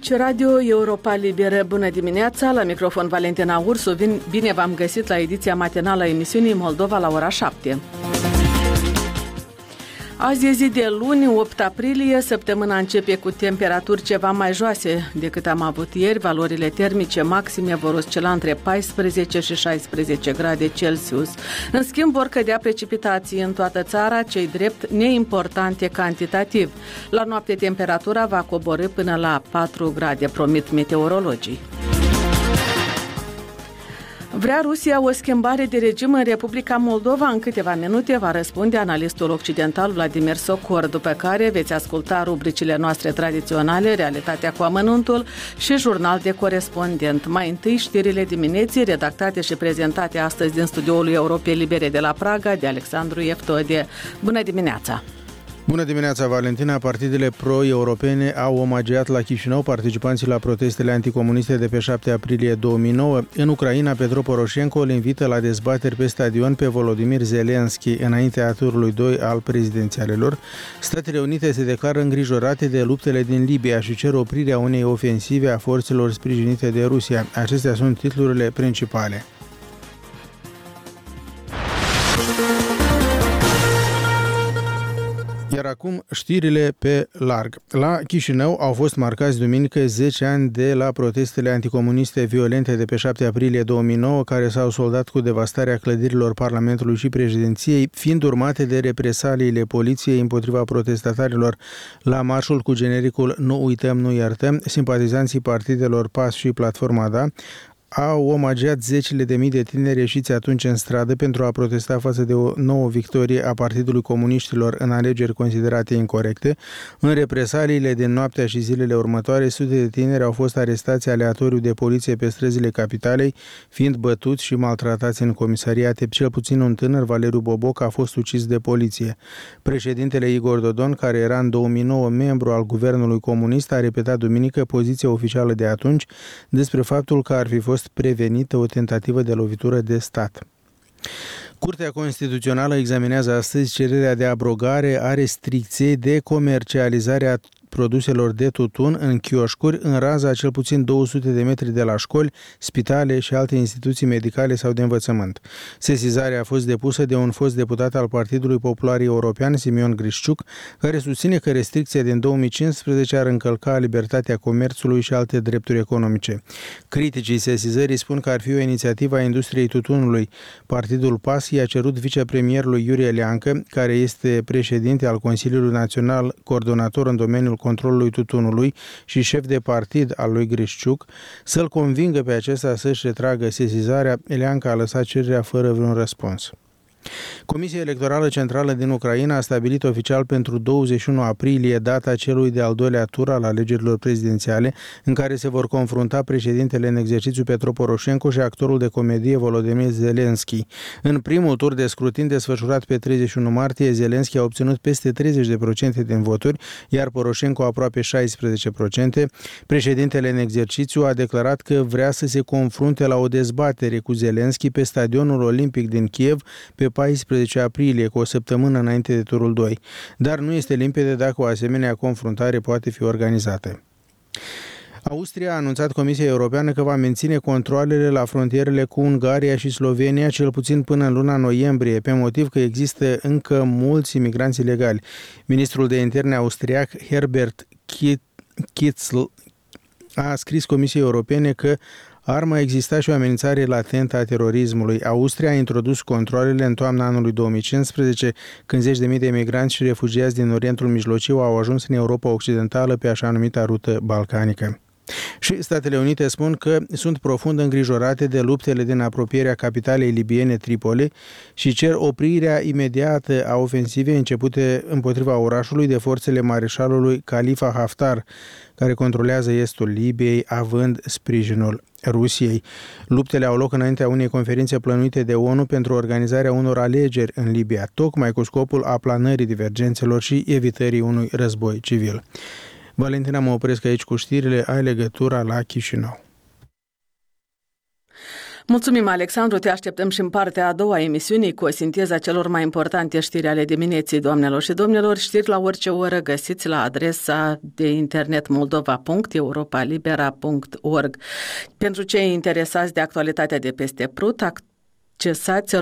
Aici, Radio Europa Liberă. Bună dimineața, la microfon Valentina Ursu. Bine v-am găsit la ediția matinală a emisiunii Moldova la ora 7. Azi e zi de luni, 8 aprilie, săptămâna începe cu temperaturi ceva mai joase decât am avut ieri. Valorile termice maxime vor oscila între 14 și 16 grade Celsius. În schimb, vor cădea precipitații în toată țara, cei drept neimportante cantitativ. La noapte temperatura va coborî până la 4 grade, promit meteorologii. Vrea Rusia o schimbare de regim în Republica Moldova? În câteva minute va răspunde analistul occidental Vladimir Socor, după care veți asculta rubricile noastre tradiționale, Realitatea cu amănuntul și Jurnal de corespondent. Mai întâi știrile dimineții, redactate și prezentate astăzi din studioul Europei Libere de la Praga, de Alexandru Eftode. Bună dimineața! Bună dimineața, Valentina! Partidele pro-europene au omagiat la Chișinău participanții la protestele anticomuniste de pe 7 aprilie 2009. În Ucraina, Petro Poroșenko îl invită la dezbateri pe stadion pe Volodymyr Zelensky înaintea turului 2 al prezidențialelor. Statele Unite se declară îngrijorate de luptele din Libia și cer oprirea unei ofensive a forțelor sprijinite de Rusia. Acestea sunt titlurile principale. Iar acum știrile pe larg. La Chișinău au fost marcați duminică 10 ani de la protestele anticomuniste violente de pe 7 aprilie 2009, care s-au soldat cu devastarea clădirilor Parlamentului și președinției, fiind urmate de represaliile poliției împotriva protestatarilor. La marșul cu genericul Nu uităm, nu iertăm, simpatizanții partidelor PAS și Platforma Da au omagiat zecile de mii de tineri ieșiți atunci în stradă pentru a protesta față de o nouă victorie a Partidului Comuniștilor în alegeri considerate incorecte. În represaliile din noaptea și zilele următoare, sute de tineri au fost arestați aleatoriu de poliție pe străzile capitalei, fiind bătuți și maltratați în comisariate. Cel puțin un tânăr, Valeriu Boboc, a fost ucis de poliție. Președintele Igor Dodon, care era în 2009 membru al guvernului comunist, a repetat duminică poziția oficială de atunci despre faptul că ar fi fost prevenită o tentativă de lovitură de stat. Curtea Constituțională examinează astăzi cererea de abrogare a restricției de comercializare a produselor de tutun în chioșcuri în raza a cel puțin 200 de metri de la școli, spitale și alte instituții medicale sau de învățământ. Sesizarea a fost depusă de un fost deputat al Partidului Popular European, Simion Grișciuc, care susține că restricția din 2015 ar încălca libertatea comerțului și alte drepturi economice. Criticii sesizării spun că ar fi o inițiativă a industriei tutunului. Partidul PAS i-a cerut vicepremierului Iurie Leancă, care este președinte al Consiliului Național, coordonator în domeniul controlului tutunului și șef de partid al lui Grișciuc, să-l convingă pe acesta să-și retragă sesizarea. Leancă a lăsat cererea fără vreun răspuns. Comisia Electorală Centrală din Ucraina a stabilit oficial pentru 21 aprilie data celui de-al doilea tur al alegerilor prezidențiale, în care se vor confrunta președintele în exercițiu Petro Poroșenko și actorul de comedie Volodymyr Zelensky. În primul tur de scrutin desfășurat pe 31 martie, Zelensky a obținut peste 30% din voturi, iar Poroșenko aproape 16%. Președintele în exercițiu a declarat că vrea să se confrunte la o dezbatere cu Zelensky pe stadionul olimpic din Kiev pe 14 aprilie, cu o săptămână înainte de turul 2, dar nu este limpede dacă o asemenea confruntare poate fi organizată. Austria a anunțat Comisia Europeană că va menține controalele la frontierele cu Ungaria și Slovenia cel puțin până în luna noiembrie, pe motiv că există încă mulți imigranți ilegali. Ministrul de Interne austriac Herbert Kitzl a scris Comisiei Europene că ar mai exista și o amenințare latentă a terorismului. Austria a introdus controalele în toamna anului 2015, când zeci de mii de emigranți și refugiați din Orientul Mijlociu au ajuns în Europa Occidentală pe așa numita rută balcanică. Și Statele Unite spun că sunt profund îngrijorate de luptele din apropierea capitalei libiene Tripoli și cer oprirea imediată a ofensivei începute împotriva orașului de forțele mareșalului Khalifa Haftar, care controlează estul Libiei, având sprijinul Rusiei. Luptele au loc înaintea unei conferințe plănuite de ONU pentru organizarea unor alegeri în Libia, tocmai cu scopul aplanării divergențelor și evitării unui război civil. Valentina, mă opresc aici cu știrile, ai legătura la Chișinău. Mulțumim, Alexandru, te așteptăm și în partea a doua a emisiunii cu o sinteză a celor mai importante știri ale dimineții, doamnelor și domnilor. Știri la orice oră găsiți la adresa de internet moldova.europalibera.org. Pentru cei interesați de actualitatea de peste Prut, accesați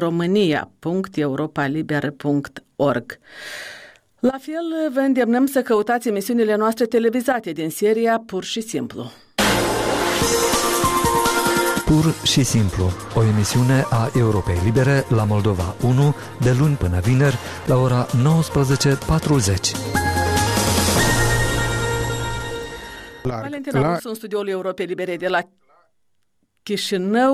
românia.europalibera.org. La fel, vă îndemnăm să căutați emisiunile noastre televizate din seria Pur și Simplu. Pur și Simplu, o emisiune a Europei Libere la Moldova 1, de luni până vineri, la ora 19:40. Valentina Rusu, în studioul Europei Libere de la Chișinău.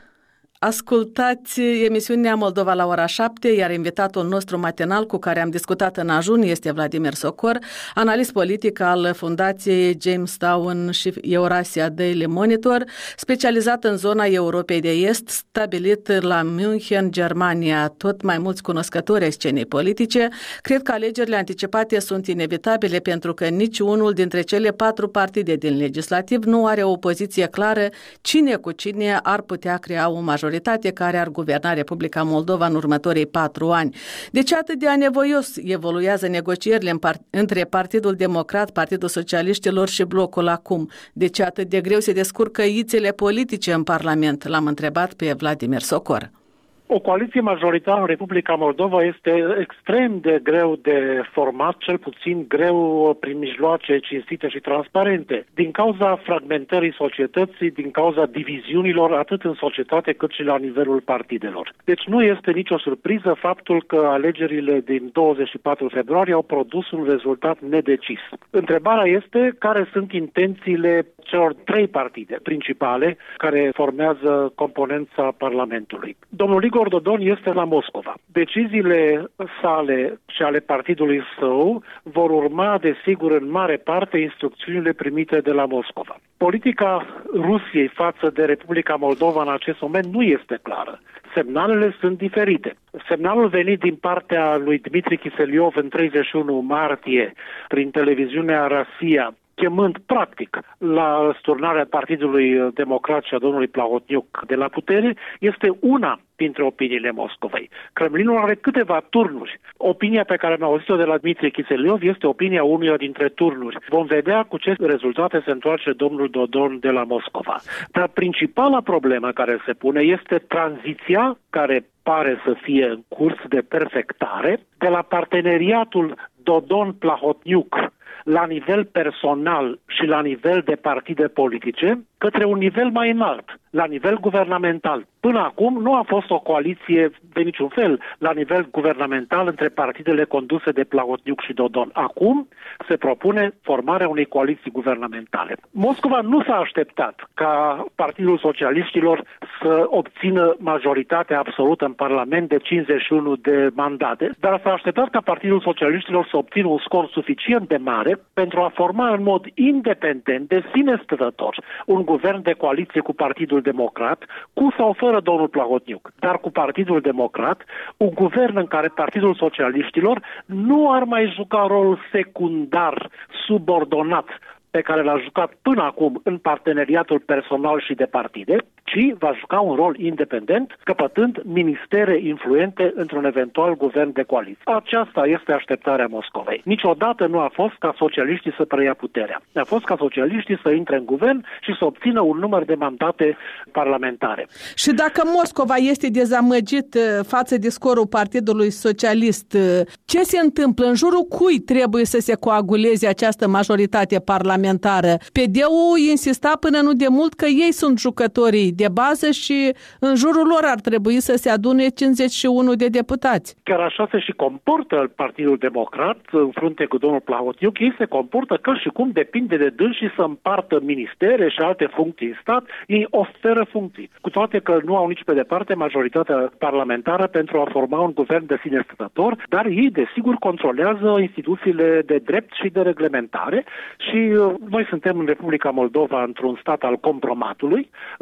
Ascultați emisiunea Moldova la ora 7, iar invitatul nostru matinal cu care am discutat în ajun este Vladimir Socor, analist politic al Fundației Jamestown și Eurasia Daily Monitor, specializat în zona Europei de Est, stabilit la München, Germania. Tot mai mulți cunoscători ai scenei politice cred că alegerile anticipate sunt inevitabile pentru că niciunul dintre cele 4 partide din legislativ nu are o poziție clară cine cu cine ar putea crea o majoritate care ar guverna Republica Moldova în următorii 4 ani. De ce atât de anevoios evoluează negocierile între Partidul Democrat, Partidul Socialiștilor și Blocul acum? De ce atât de greu se descurcă ițele politice în Parlament? L-am întrebat pe Vladimir Socor. O coaliție majoritară în Republica Moldova este extrem de greu de format, cel puțin greu prin mijloace cinstite și transparente, din cauza fragmentării societății, din cauza diviziunilor atât în societate cât și la nivelul partidelor. Deci nu este nicio surpriză faptul că alegerile din 24 februarie au produs un rezultat nedecis. Întrebarea este care sunt intențiile celor 3 partide principale care formează componența Parlamentului. Domnul Igor Dodon este la Moscova. Deciziile sale și ale partidului său vor urma, desigur, în mare parte instrucțiunile primite de la Moscova. Politica Rusiei față de Republica Moldova în acest moment nu este clară. Semnalele sunt diferite. Semnalul venit din partea lui Dmitri Kiseliov în 31 martie prin televiziunea Rosia, chemând practic la sturnarea Partidului Democrat și a domnului Plahotniuc de la putere, este una dintre opiniile Moscovei. Kremlinul are câteva turnuri. Opinia pe care am auzit-o de la Dmitri Kiseliov este opinia unuia dintre turnuri. Vom vedea cu ce rezultate se întoarce domnul Dodon de la Moscova. Dar principala problemă care se pune este tranziția care pare să fie în curs de perfectare de la parteneriatul Dodon-Plahotniuc la nivel personal și la nivel de partide politice, către un nivel mai înalt, la nivel guvernamental. Până acum nu a fost o coaliție de niciun fel la nivel guvernamental între partidele conduse de Plahotniuc și Dodon. Acum se propune formarea unei coaliții guvernamentale. Moscova nu s-a așteptat ca Partidul Socialiștilor să obțină majoritatea absolută în Parlament de 51 de mandate, dar s-a așteptat ca Partidul Socialiștilor să obțină un scor suficient de mare pentru a forma în mod independent, de sine stătător, un guvern de coaliție cu Partidul Democrat, cu sau fără domnul Plahotniuc, dar cu Partidul Democrat, un guvern în care Partidul Socialiștilor nu ar mai juca rol secundar, subordonat, pe care l-a jucat până acum în parteneriatul personal și de partide, ci va juca un rol independent, căpătând ministere influente într-un eventual guvern de coaliție. Aceasta este așteptarea Moscovei. Niciodată nu a fost ca socialiștii să preia puterea. A fost ca socialiștii să intre în guvern și să obțină un număr de mandate parlamentare. Și dacă Moscova este dezamăgit față de scorul Partidului Socialist, ce se întâmplă? În jurul cui trebuie să se coaguleze această majoritate parlamentară? PD-ul insista până nu de mult că ei sunt jucătorii de bază și în jurul lor ar trebui să se adune 51 de deputați. Chiar așa se și comportă Partidul Democrat în frunte cu domnul Plahotniuc. Ei se comportă ca și cum depinde de dânsii să împartă ministere și alte funcții în stat. Ei oferă funcții, cu toate că nu au nici pe departe majoritatea parlamentară pentru a forma un guvern de sine stătător, dar ei desigur controlează instituțiile de drept și de reglementare și noi suntem în Republica Moldova într-un stat al compromatului, într-un stat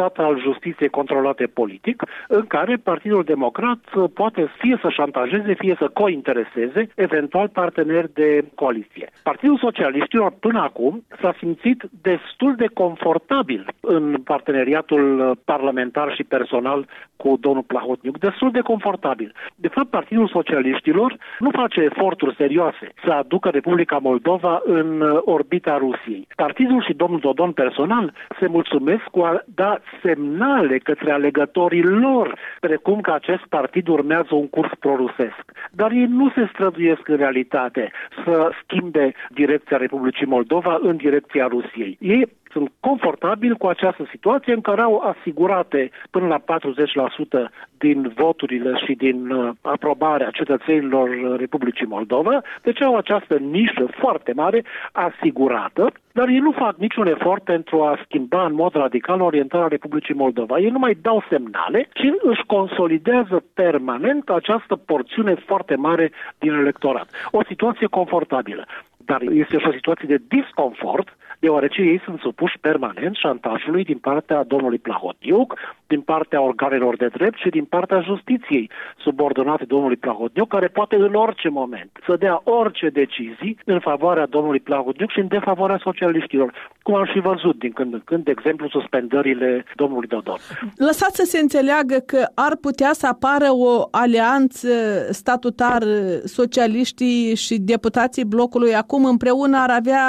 stat al justiției controlate politic, în care Partidul Democrat poate fie să șantajeze, fie să cointereseze eventual parteneri de coaliție. Partidul Socialiștilor până acum s-a simțit destul de confortabil în parteneriatul parlamentar și personal cu domnul Plahotniuc, destul de confortabil. De fapt, Partidul Socialiștilor nu face eforturi serioase să aducă Republica Moldova în orbita Rusiei. Partidul și domnul Dodon personal se mulțumesc cu a da semnale către alegătorii lor, precum că acest partid urmează un curs prorusesc. Dar ei nu se străduiesc în realitate să schimbe direcția Republicii Moldova în direcția Rusiei. Ei sunt confortabili cu această situație în care au asigurate până la 40% din voturile și din aprobarea cetățenilor Republicii Moldova, deci au această nișă foarte mare asigurată, dar ei nu fac niciun efort pentru a schimba în mod radical orientarea Republicii Moldova. Ei nu mai dau semnale, ci își consolidează permanent această porțiune foarte mare din electorat. O situație confortabilă. Dar este și o situație de disconfort, deoarece ei sunt supuși permanent șantajului din partea domnului Plahotniuc, din partea organelor de drept și din partea justiției subordonate domnului Plahotniuc, care poate în orice moment să dea orice decizii în favoarea domnului Plahotniuc și în defavoarea socialiștilor, cum am și văzut din când în când, de exemplu, suspendările domnului Dodon. Lăsați să se înțeleagă că ar putea să apară o alianță statutar, socialiștii și deputații blocului acum împreună ar avea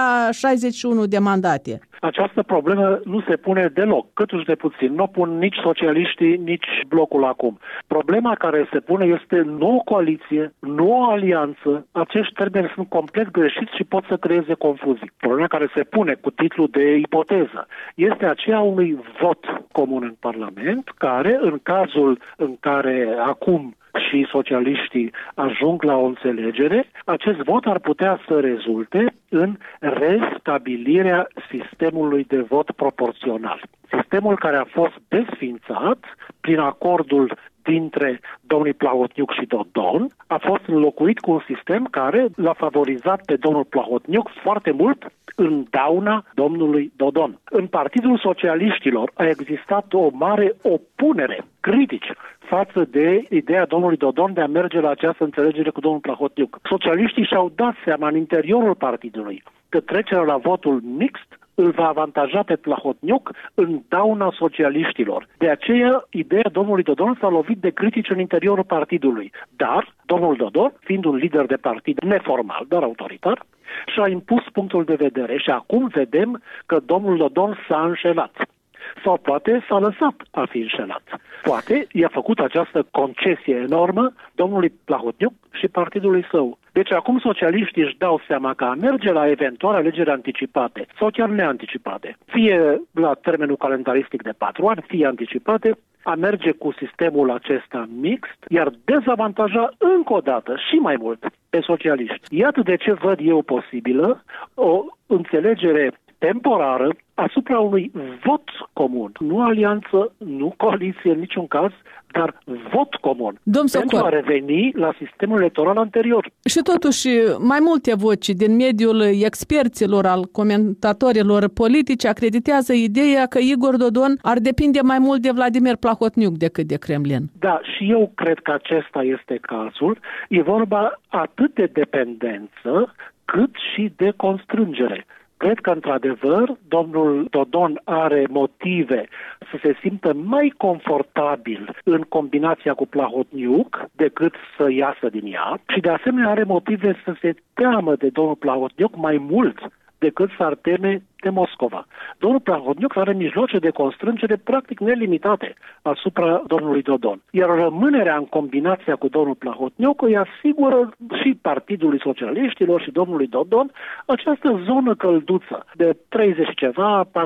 61 de mandate. Această problemă nu se pune deloc, câtuși de puțin. Nu o pun nici socialiștii, nici blocul acum. Problema care se pune este nu o coaliție, nu o alianță. Acești termeni sunt complet greșiți și pot să creeze confuzii. Problema care se pune cu titlul de ipoteză este aceea unui vot comun în Parlament, care, în cazul în care acum și socialiștii ajung la o înțelegere, acest vot ar putea să rezulte în restabilirea sistemului de vot proporțional. Sistemul care a fost desființat prin acordul dintre domnul Plahotniuc și Dodon a fost înlocuit cu un sistem care l-a favorizat pe domnul Plahotniuc foarte mult în dauna domnului Dodon. În Partidul Socialiștilor a existat o mare opunere, critici, față de ideea domnului Dodon de a merge la această înțelegere cu domnul Plahotniuc. Socialiștii și-au dat seama în interiorul partidului că trecerea la votul mixt îl va avantaja pe Plahotniuc în dauna socialiștilor. De aceea, ideea domnului Dodon s-a lovit de critici în interiorul partidului. Dar, domnul Dodon, fiind un lider de partid neformal, dar autoritar, și-a impus punctul de vedere și acum vedem că domnul Dodon s-a înșelat. Sau poate s-a lăsat a fi înșelat. Poate i-a făcut această concesie enormă domnului Plahotniuc și partidului său. Deci acum socialiștii își dau seama că a merge la eventuale alegeri anticipate sau chiar neanticipate, fie la termenul calendaristic de 4 ani, fie anticipate, a merge cu sistemul acesta mixt, iar dezavantaja încă o dată și mai mult pe socialiști. Iată de ce văd eu posibilă o înțelegere temporară asupra unui vot comun. Nu alianță, nu coaliție în niciun caz, dar vot comun. Pentru a reveni la sistemul electoral anterior. Și totuși, mai multe voci din mediul experților, al comentatorilor politici, acreditează ideea că Igor Dodon ar depinde mai mult de Vladimir Plahotniuc decât de Kremlin. Da, și eu cred că acesta este cazul. E vorba atât de dependență, cât și de constrângere. Cred că, într-adevăr, domnul Dodon are motive să se simtă mai confortabil în combinația cu Plahotniuc decât să iasă din ea și, de asemenea, are motive să se teamă de domnul Plahotniuc mai mult decât s-ar teme de Moscova. Domnul Plahotniuc are mijloace de constrângere practic nelimitate asupra domnului Dodon. Iar rămânerea în combinația cu domnul Plahotniuc îi asigură și Partidului Socialiștilor și domnului Dodon această zonă călduță de 30 ceva, 40%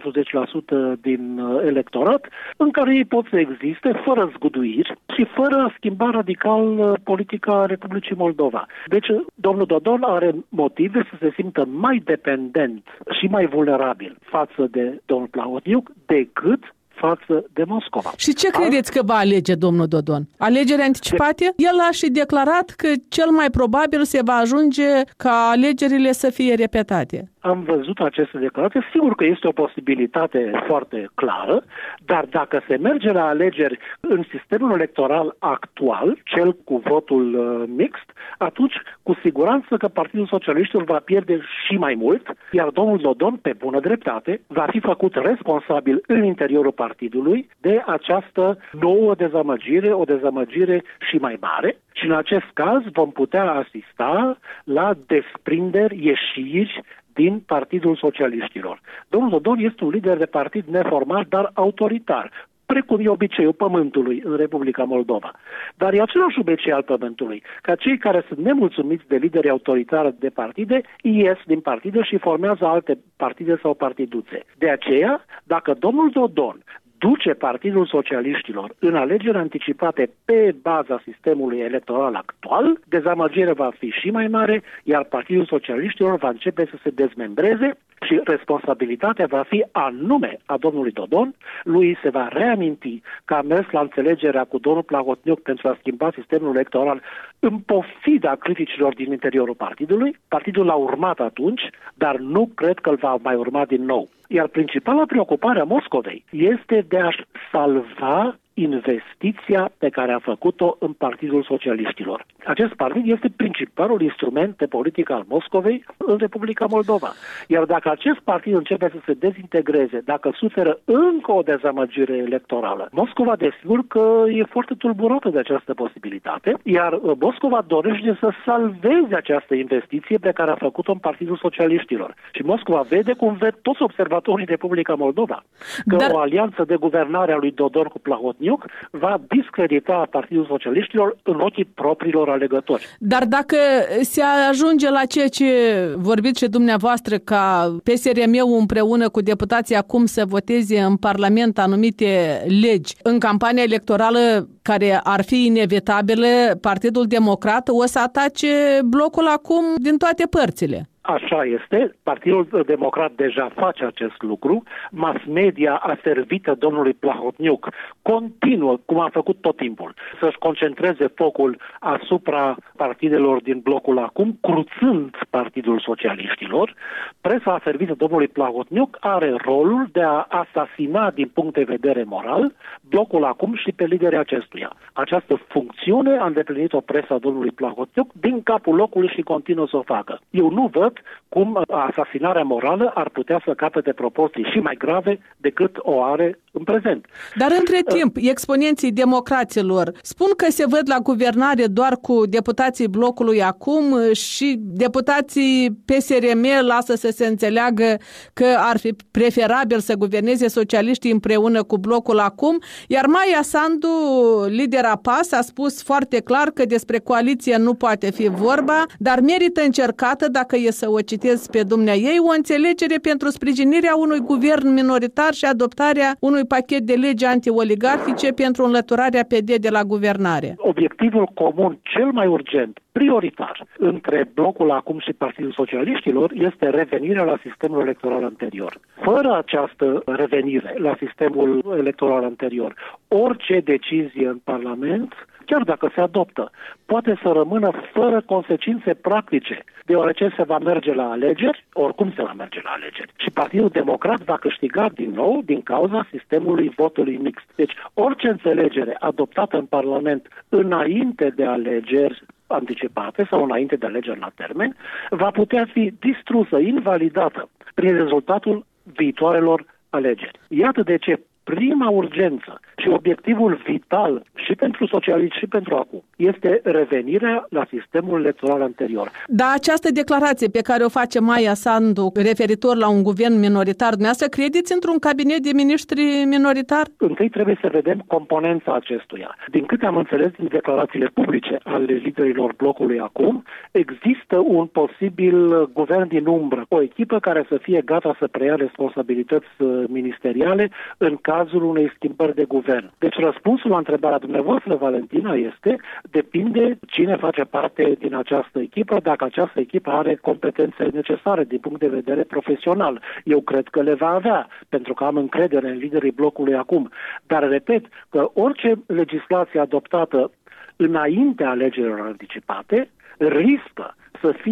din electorat, în care ei pot să existe fără zguduiri și fără a schimba radical politica Republicii Moldova. Deci, domnul Dodon are motive să se simtă mai dependent și mai vulnerabil față de domnul Plahotniuc decât față de Moscova. Și ce credeți că va alege domnul Dodon? Alegeri anticipate? El a și declarat că cel mai probabil se va ajunge ca alegerile să fie repetate. am văzut aceste declarații. Sigur că este o posibilitate foarte clară, dar dacă se merge la alegeri în sistemul electoral actual, cel cu votul mixt, atunci cu siguranță că Partidul Socialiștilor va pierde și mai mult, iar domnul Dodon, pe bună dreptate, va fi făcut responsabil în interiorul partidului de această nouă dezamăgire, o dezamăgire și mai mare. Și în acest caz vom putea asista la desprinderi, ieșiri din Partidul Socialiștilor. Domnul Dodon este un lider de partid neformal, dar autoritar, precum e obiceiul pământului în Republica Moldova. Dar e același obicei al pământului, ca cei care sunt nemulțumiți de lideri autoritari de partide, ies din partide și formează alte partide sau partiduțe. De aceea, dacă domnul Dodon duce Partidul Socialiștilor în alegeri anticipate pe baza sistemului electoral actual, dezamăgirea va fi și mai mare, iar Partidul Socialiștilor va începe să se dezmembreze și responsabilitatea va fi anume a domnului Dodon. Lui se va reaminti că a mers la înțelegerea cu domnul Plahotniuc pentru a schimba sistemul electoral în pofida criticilor din interiorul partidului. Partidul l-a urmat atunci, dar nu cred că îl va mai urma din nou. Iar principala preocupare a Moscovei este de a-și salva investiția pe care a făcut-o în Partidul Socialiștilor. Acest partid este principalul instrument de politică al Moscovei în Republica Moldova. Iar dacă acest partid începe să se dezintegreze, dacă suferă încă o dezamăgire electorală, Moscova desigur că e foarte tulburată de această posibilitate, iar Moscova dorește să salveze această investiție pe care a făcut-o în Partidul Socialiștilor. Și Moscova vede cum ved toți observatorii Republica Moldova că o alianță de guvernare a lui Dodon cu Plahotniuc va discredita Partidul Socialiștilor în ochii propriilor alegători. Dar dacă se ajunge la ceea ce vorbiți și dumneavoastră, ca PSRM-ul împreună cu deputații acum să voteze în Parlament anumite legi în campania electorală care ar fi inevitabilă, Partidul Democrat o să atace blocul acum din toate părțile. Așa este, Partidul Democrat deja face acest lucru, mass media aservită domnului Plahotniuc continuă, cum a făcut tot timpul, să-și concentreze focul asupra partidelor din blocul acum, cruțând Partidul Socialiștilor. Presa aservită domnului Plahotniuc are rolul de a asasina din punct de vedere moral blocul acum și pe liderii acestuia. Această funcțiune a îndeplinit-o presa domnului Plahotniuc din capul locului și continuă să o facă. Eu nu văd cum asasinarea morală ar putea să capete proporții și mai grave decât o are în prezent. Dar între timp, exponenții democraților spun că se văd la guvernare doar cu deputații blocului acum și deputații PSRM lasă să se înțeleagă că ar fi preferabil să guverneze socialiștii împreună cu blocul acum, iar Maia Sandu, lidera PAS, a spus foarte clar că despre coaliție nu poate fi vorba, dar merită încercată, dacă e să o citesc pe dumneaei, o înțelegere pentru sprijinirea unui guvern minoritar și adoptarea unui pachet de legi anti-oligarhice pentru înlăturarea PD de la guvernare. Obiectivul comun cel mai urgent, prioritar, între blocul acum și Partidul Socialiștilor este revenirea la sistemul electoral anterior. Fără această revenire la sistemul electoral anterior, orice decizie în Parlament, chiar dacă se adoptă, poate să rămână fără consecințe practice, deoarece se va merge la alegeri, oricum se va merge la alegeri. Și Partidul Democrat va câștiga din nou din cauza sistemului votului mixt. Deci orice înțelegere adoptată în Parlament înainte de alegeri anticipate sau înainte de alegeri la termen, va putea fi distrusă, invalidată prin rezultatul viitoarelor alegeri. Iată de ce prima urgență și obiectivul vital și pentru socialiști și pentru acum este revenirea la sistemul electoral anterior. Dar această declarație pe care o face Maia Sandu referitor la un guvern minoritar, dumneavoastră credeți într-un cabinet de miniștri minoritar? Întâi trebuie să vedem componența acestuia. Din câte am înțeles din declarațiile publice ale liderilor blocului acum, există un posibil guvern din umbră, o echipă care să fie gata să preia responsabilități ministeriale în cazul unei schimbări de guvern. Deci răspunsul la întrebarea dumneavoastră, Valentina, este depinde cine face parte din această echipă, dacă această echipă are competențe necesare din punct de vedere profesional. Eu cred că le va avea, pentru că am încredere în liderii blocului acum. Dar repet că orice legislație adoptată înaintea alegerilor anticipate riscă să fie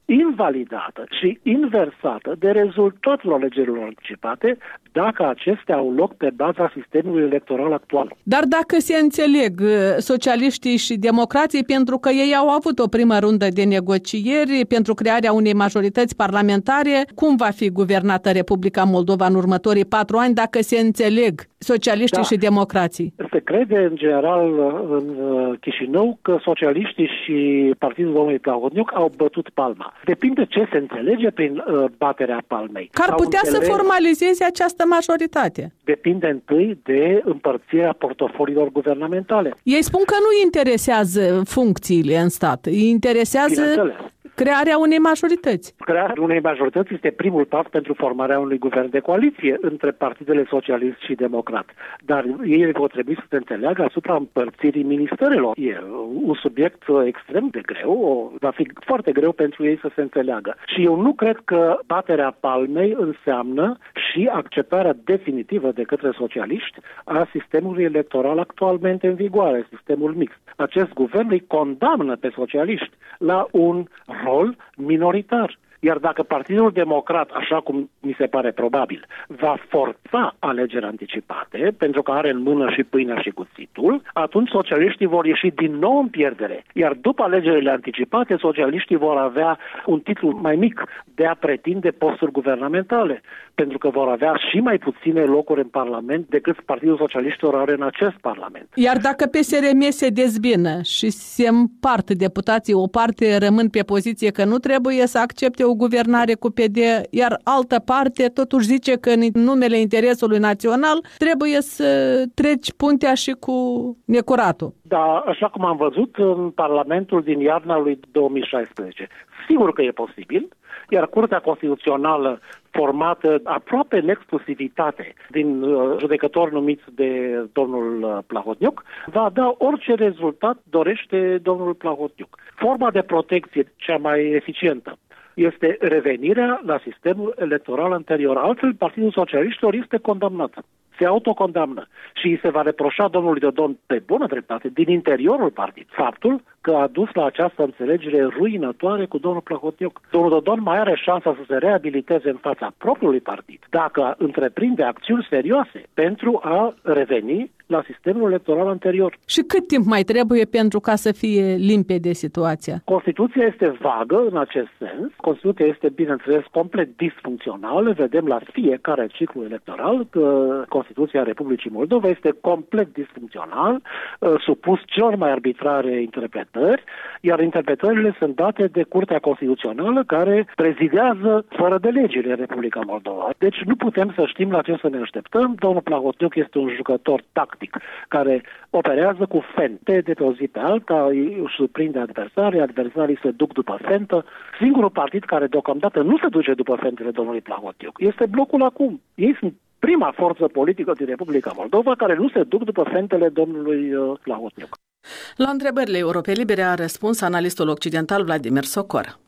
invalidată și inversată de rezultatul alegerilor anticipate dacă acestea au loc pe baza sistemului electoral actual. Dar dacă se înțeleg socialiștii și democrații, pentru că ei au avut o primă rundă de negocieri pentru crearea unei majorități parlamentare, cum va fi guvernată Republica Moldova în următorii 4 ani dacă se înțeleg socialiștii și democrații? Se crede în general în Chișinău că socialiștii și partidul domnului Plahotniuc au bătut palma. Depinde ce se înțelege prin baterea palmei. Că ar putea să formalizeze această majoritate. Depinde întâi de împărțirea portofoliilor guvernamentale. Ei spun că nu interesează funcțiile în stat, îi interesează crearea unei majorități. Crearea unei majorități este primul pas pentru formarea unui guvern de coaliție între partidele socialist și democrat. Dar ei vor trebui să se înțeleagă asupra împărțirii ministerelor. E un subiect extrem de greu, va fi foarte greu pentru ei să se înțeleagă. Și eu nu cred că baterea palmei înseamnă și acceptarea definitivă de către socialiști a sistemului electoral actualmente în vigoare, sistemul mixt. Acest guvern îi condamnă pe socialiști la un rol minoritar. Iar dacă Partidul Democrat, așa cum mi se pare probabil, va forța alegeri anticipate, pentru că are în mână și pâinea și cuțitul, atunci socialiștii vor ieși din nou în pierdere. Iar după alegerile anticipate, socialiștii vor avea un titlu mai mic de a pretinde posturi guvernamentale, pentru că vor avea și mai puține locuri în Parlament decât Partidul Socialiștilor are în acest Parlament. Iar dacă PSRM se dezbină și se împart deputații, o parte rămân pe poziție că nu trebuie să accepte o guvernare cu PD, iar altă parte totuși zice că în numele interesului național trebuie să treci puntea și cu necuratul. Da, așa cum am văzut în Parlamentul din iarna lui 2016. Sigur că e posibil, iar Curtea Constituțională, formată aproape în exclusivitate din judecători numiți de domnul Plahotniuc, va da orice rezultat dorește domnul Plahotniuc. Forma de protecție cea mai eficientă este revenirea la sistemul electoral anterior. Altfel, Partidul Socialiștilor este condamnat. Se autocondamnă și îi se va reproșa domnului Dodon pe bună dreptate din interiorul partidului faptul că a dus la această înțelegere ruinătoare cu domnul Plahotniuc. Domnul Dodon mai are șansa să se reabiliteze în fața propriului partid dacă întreprinde acțiuni serioase pentru a reveni la sistemul electoral anterior. Și cât timp mai trebuie pentru ca să fie limpede situația? Constituția este vagă în acest sens. Constituția este, bineînțeles, complet disfuncțională. Vedem la fiecare ciclu electoral că Constituția Republicii Moldova este complet disfuncțional, supus celor mai arbitrare interpretări, iar interpretările sunt date de Curtea Constituțională care prezidează fără de legile Republica Moldova. Deci nu putem să știm la ce să ne așteptăm. Domnul Plahotniuc este un jucător tactic care operează cu fente de pe o zi pe alta, își surprinde adversarii se duc după fentă. Singurul partid care deocamdată nu se duce după fentele domnului Plahotniuc este Blocul Acum. Ei sunt prima forță politică din Republica Moldova care nu se duc după fentele domnului Plahotniuc. La întrebările Europei Libere a răspuns analistul occidental Vladimir Socor.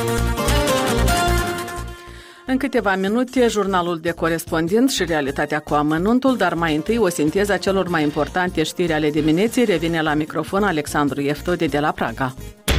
În câteva minute, jurnalul de corespondent și realitatea cu amănuntul, dar mai întâi o sinteză a celor mai importante știri ale dimineții. Revine la microfon Alexandru Ieftode de la Praga.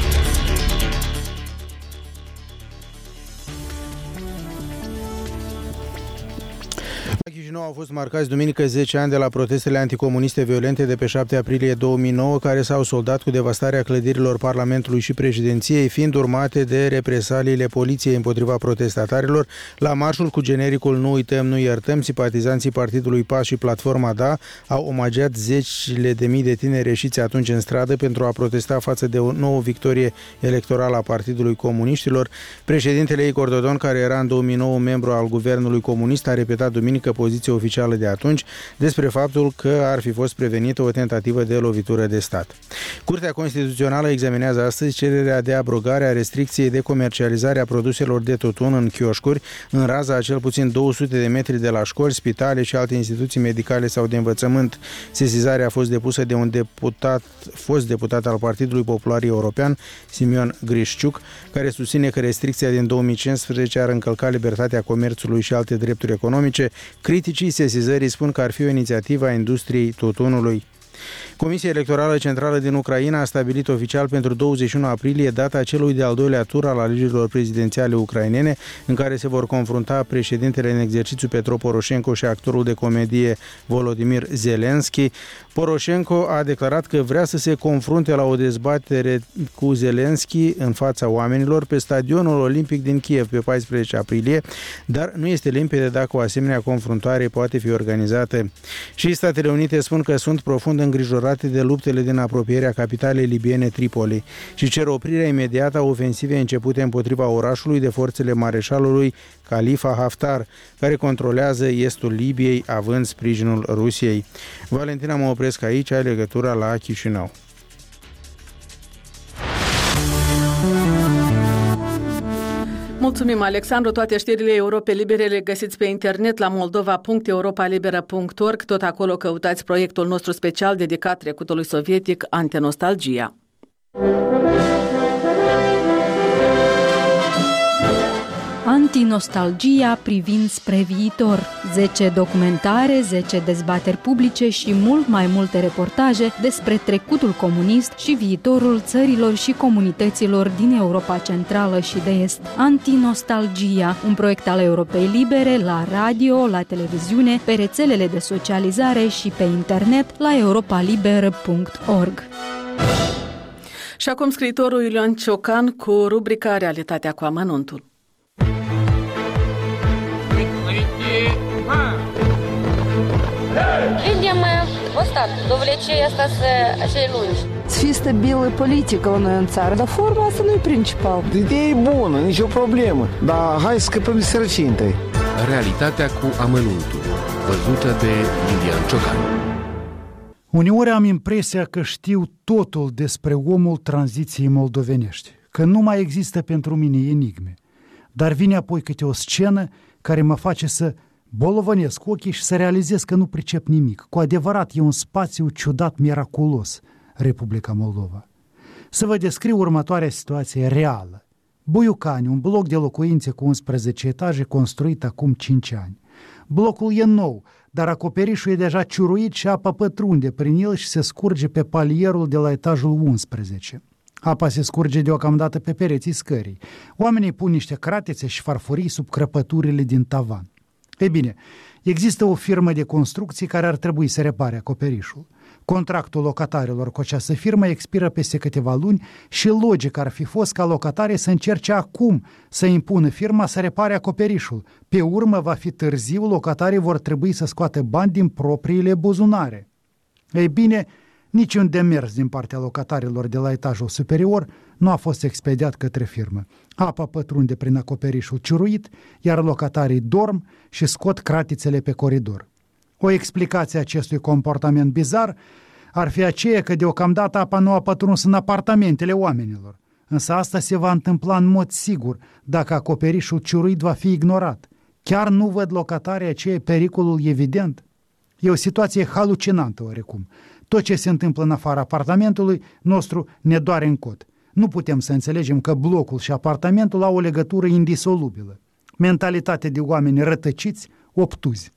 La Chișinău au fost marcați duminică 10 ani de la protestele anticomuniste violente de pe 7 aprilie 2009, care s-au soldat cu devastarea clădirilor Parlamentului și președinției, fiind urmate de represaliile poliției împotriva protestatarilor. La marșul cu genericul "Nu uităm, nu iertăm", simpatizanții Partidului PAS și Platforma Da au omagiat zecile de mii de tineri ieșiți atunci în stradă pentru a protesta față de o nouă victorie electorală a Partidului Comuniștilor. Președintele Igor Dodon, care era în 2009 membru al guvernului comunist, a repetat duminică poziția oficială de atunci despre faptul că ar fi fost prevenită o tentativă de lovitură de stat. Curtea Constituțională examinează astăzi cererea de abrogare a restricției de comercializare a produselor de tutun în chioșcuri, în raza a cel puțin 200 de metri de la școli, spitale și alte instituții medicale sau de învățământ. Sesizarea a fost depusă de un fost deputat al Partidului Popular European, Simion Grișciuc, care susține că restricția din 2015 ar încălca libertatea comerțului și alte drepturi economice. Criticii sesizării spun că ar fi o inițiativă a industriei tutunului. Comisia Electorală Centrală din Ucraina a stabilit oficial pentru 21 aprilie data celui de-al doilea tur al alegerilor prezidențiale ucrainene, în care se vor confrunta președintele în exercițiu Petro Poroșenko și actorul de comedie Volodymyr Zelensky. Poroșenko a declarat că vrea să se confrunte la o dezbatere cu Zelensky în fața oamenilor pe stadionul olimpic din Kiev pe 14 aprilie, dar nu este limpede dacă o asemenea confruntare poate fi organizată. Și Statele Unite spun că sunt profund îngrijorate de luptele din apropierea capitalei libiene Tripoli și cer oprirea imediată a ofensivei începute împotriva orașului de forțele mareșalului Khalifa Haftar, care controlează estul Libiei, având sprijinul Rusiei. Valentina, mă opresc aici, ai legătura la Chișinău. Mulțumim, Alexandru. Toate știrile Europe Libere le găsiți pe internet la moldova.europalibera.org. Tot acolo căutați proiectul nostru special dedicat trecutului sovietic, Antinostalgia. Antinostalgia privind spre viitor. 10 documentare, 10 dezbateri publice și mult mai multe reportaje despre trecutul comunist și viitorul țărilor și comunităților din Europa Centrală și de Est. Antinostalgia, un proiect al Europei Libere la radio, la televiziune, pe rețelele de socializare și pe internet la europalibera.org. Și acum scriitorul Iulian Ciocan cu rubrica Realitatea cu amănuntul. Людям достатньо, довлече остаться acele lungi. Să fie stabilă politică la noi în țară, dar forma asta nu e principal. Ideea e bună, nicio problemă, dar hai să scăpăm de sărăcie întâi. Realitatea cu amănuntul, văzută de Iulian Ciocan. Uneori am impresia că știu totul despre omul tranziției moldovenești, că nu mai există pentru mine enigme, dar vine apoi câte o scenă care mă face să bolovănesc ochii și să realizez că nu pricep nimic. Cu adevărat e un spațiu ciudat, miraculos, Republica Moldova. Să vă descriu următoarea situație reală. Buiucani, un bloc de locuințe cu 11 etaje construit acum 5 ani. Blocul e nou, dar acoperișul e deja ciuruit și apa pătrunde prin el și se scurge pe palierul de la etajul 11. Apa se scurge deocamdată pe pereții scării. Oamenii pun niște cratițe și farfurii sub crăpăturile din tavan. Ei bine, există o firmă de construcții care ar trebui să repare acoperișul. Contractul locatarilor cu această firmă expiră peste câteva luni și logic ar fi fost ca locatarii să încerce acum să impună firma să repare acoperișul. Pe urmă va fi târziu, locatarii vor trebui să scoată bani din propriile buzunare. Ei bine, niciun demers din partea locatarilor de la etajul superior nu a fost expediat către firmă. Apa pătrunde prin acoperișul ciuruit, iar locatarii dorm și scot cratițele pe coridor. O explicație a acestui comportament bizar ar fi aceea că deocamdată apa nu a pătruns în apartamentele oamenilor. Însă asta se va întâmpla în mod sigur dacă acoperișul ciuruit va fi ignorat. Chiar nu văd locatarii aceea pericolul evident? E o situație halucinantă oarecum. Tot ce se întâmplă în afara apartamentului nostru ne doare în cot. Nu putem să înțelegem că blocul și apartamentul au o legătură indisolubilă. Mentalitate de oameni rătăciți, obtuzi.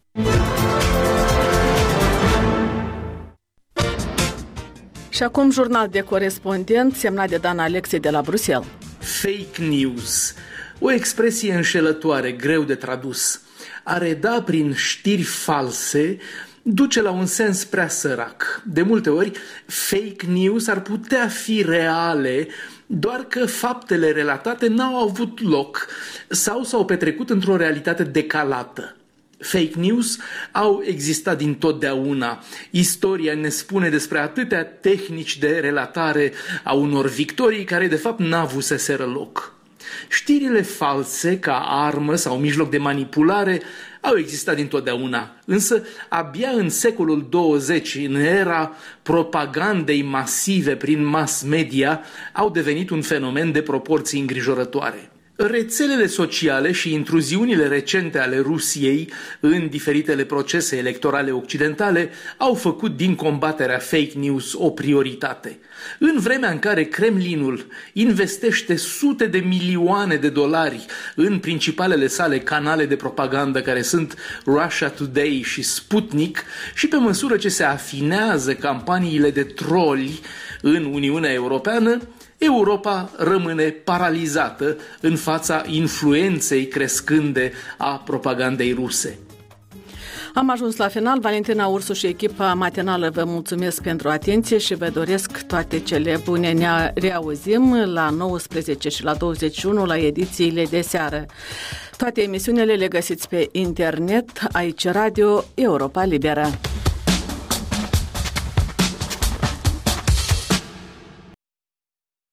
Și acum jurnal de corespondent semnat de Dan Alexe de la Bruxelles. Fake news, o expresie înșelătoare, greu de tradus. A reda prin știri false duce la un sens prea sărac. De multe ori, fake news ar putea fi reale, doar că faptele relatate n-au avut loc sau s-au petrecut într-o realitate decalată. Fake news au existat dintotdeauna. Istoria ne spune despre atâtea tehnici de relatare a unor victorii care de fapt n-avuseseră loc. Știrile false ca armă sau mijloc de manipulare au existat dintotdeauna, însă abia în secolul 20, în era propagandei masive prin mass media, au devenit un fenomen de proporții îngrijorătoare. Rețelele sociale și intruziunile recente ale Rusiei în diferitele procese electorale occidentale au făcut din combaterea fake news o prioritate. În vremea în care Kremlinul investește sute de milioane de dolari în principalele sale canale de propagandă care sunt Russia Today și Sputnik și pe măsură ce se afinează campaniile de troli în Uniunea Europeană, Europa rămâne paralizată în fața influenței crescânde a propagandei ruse. Am ajuns la final. Valentina Ursu și echipa matinală vă mulțumesc pentru atenție și vă doresc toate cele bune. Ne reauzim la 19 și la 21 la edițiile de seară. Toate emisiunile le găsiți pe internet, aici Radio Europa Liberă.